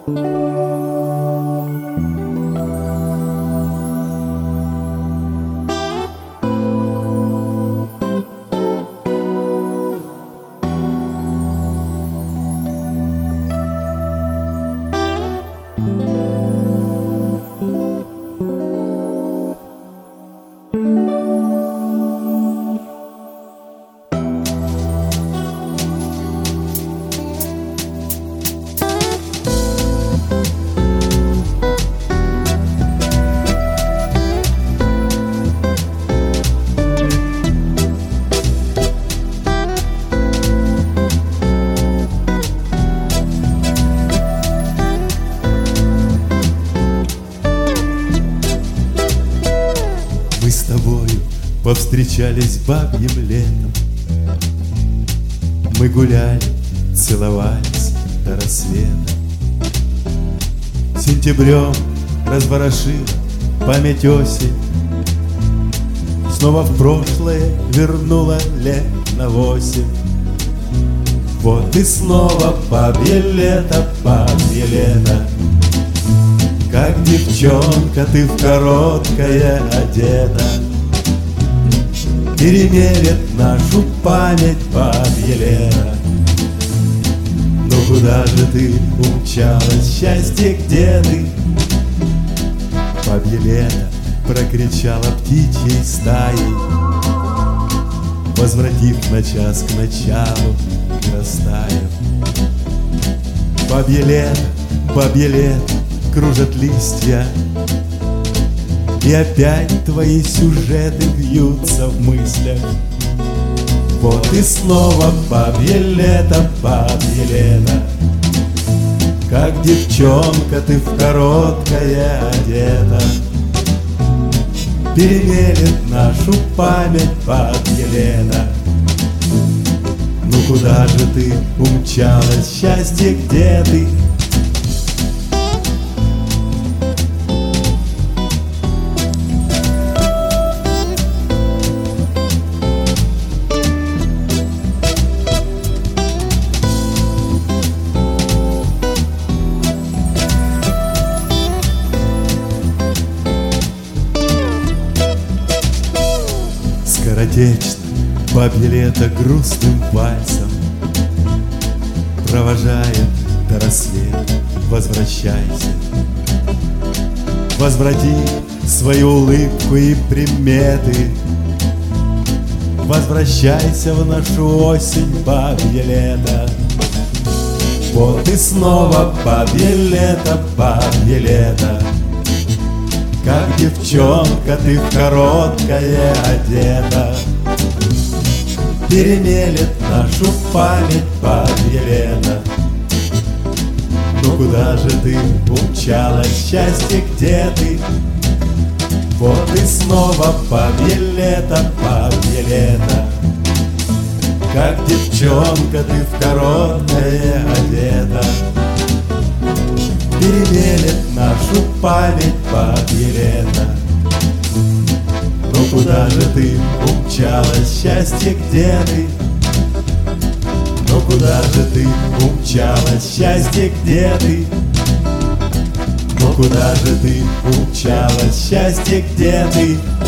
Мы с тобою повстречались бабьим летом. Мы гуляли, целовались до рассвета. Сентябрем разворошила память осень, снова в прошлое вернула лет на 8. Вот и снова бабье лето, как девчонка ты в короткое одета. Перемелет нашу память бабье лето. Ну куда же ты умчалась, счастье, где ты? Бабье лето прокричала птичьей стаей, возвратив на час к началу и растаяв. Бабье лето, кружат листья, и опять твои сюжеты вьются в мыслях. Вот и снова бабье лето, как девчонка ты в короткое одета. Перемелет нашу память бабье лето. Ну куда же ты умчалась, счастье, где ты? Скоротечно бабье лето грустным пальцем провожает до рассвета. Возвращайся, возврати свою улыбку и приметы. Возвращайся в нашу осень, бабье лето. Вот и снова бабье лето, как девчонка ты в короткое одета. Перемелет нашу память бабье лето. Ну куда же ты умчалась, счастье, где ты? Вот и снова бабье лето, как девчонка ты в короткое одета. Перемелет нашу память бабье лето. Ну куда же ты умчалась, счастье, где ты? Ну куда же ты умчалась, счастье, где ты? Ну куда же ты умчалась, счастье, где ты?